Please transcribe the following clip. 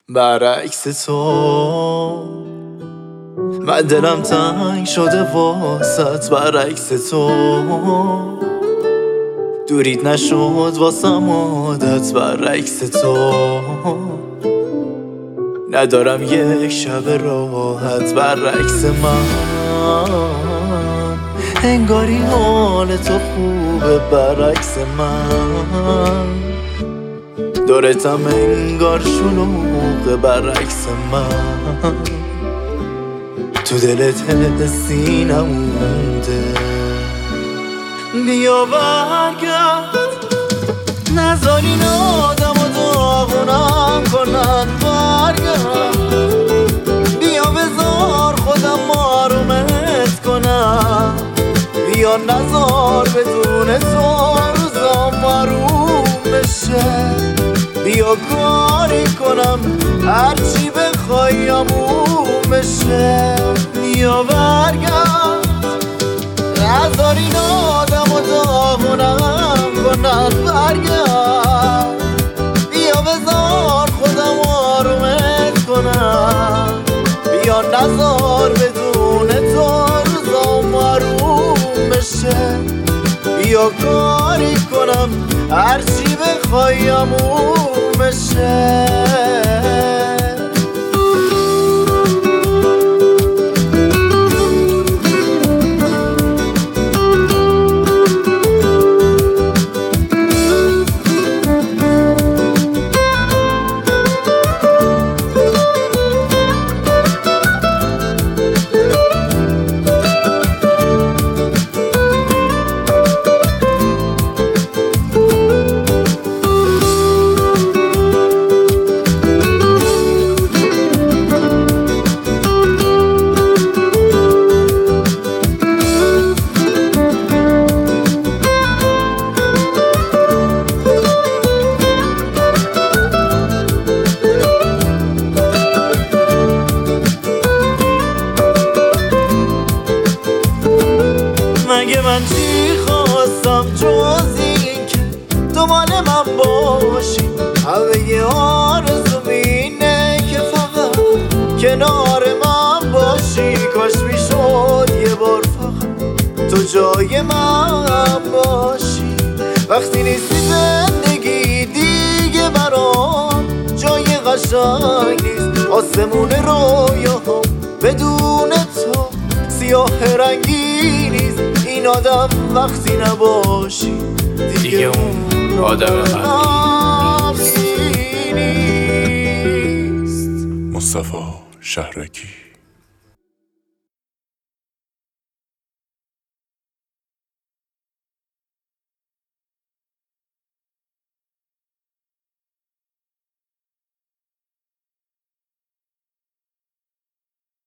برعکس تو من دلم تنگ شده واسط، برعکس تو دورید نشد واسم عادت، برعکس تو ندارم یک شب راحت، برعکس من انگاری حال تو خوبه، برعکس من دورتم انگار شلوغه، برعکس من تو دلت سینم مونده. بیا برگرد نذار این آدم و داغونم کنن، برگرد بیا بذار خودم آرومت کنم، بیا نذار بدون تو روزام آروم بشه، بیا کاری کنم هرچی بخوای آموم بشه. بیا برگرد نذار این آدم و داغونم کنن، برگرد بیا بذار خودم آرومت کنم، بیا نذار بدون تو روزام آروم بشه، بیا کاری کنم هرچی بخوای آموم بشه. مگه من چی خواستم جز این که تو مال من باشی، همه آرزوم اینه که فقط کنار من باشی، کاش میشد یه بار فقط تو جای من باشی. وقتی نیستی زندگی دیگه برام جای قشنگ نیست، آسمون رویاهم بدون تو سیاه رنگی نیست. این آدم وقتی نباشی دیگه اون آدم قبلی نیست. مصطفی شهرکی.